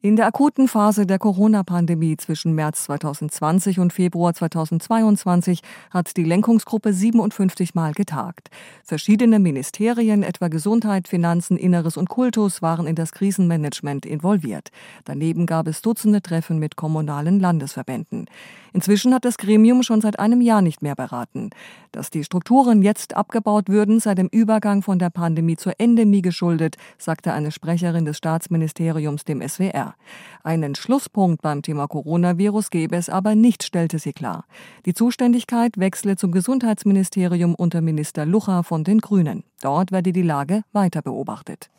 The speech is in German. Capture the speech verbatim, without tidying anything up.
In der akuten Phase der Corona-Pandemie zwischen März zweitausendzwanzig und Februar zweitausendzweiundzwanzig hat die Lenkungsgruppe siebenundfünfzig Mal getagt. Verschiedene Ministerien, etwa Gesundheit, Finanzen, Inneres und Kultus, waren in das Krisenmanagement involviert. Daneben gab es Dutzende Treffen mit kommunalen Landesverbänden. Inzwischen hat das Gremium schon seit einem Jahr nicht mehr beraten. Dass die Strukturen jetzt abgebaut würden, sei dem Übergang von der Pandemie zur Endemie geschuldet, sagte eine Sprecherin des Staatsministeriums dem S W R. Einen Schlusspunkt beim Thema Coronavirus gebe es aber nicht, stellte sie klar. Die Zuständigkeit wechsle zum Gesundheitsministerium unter Minister Lucha von den Grünen. Dort werde die Lage weiter beobachtet.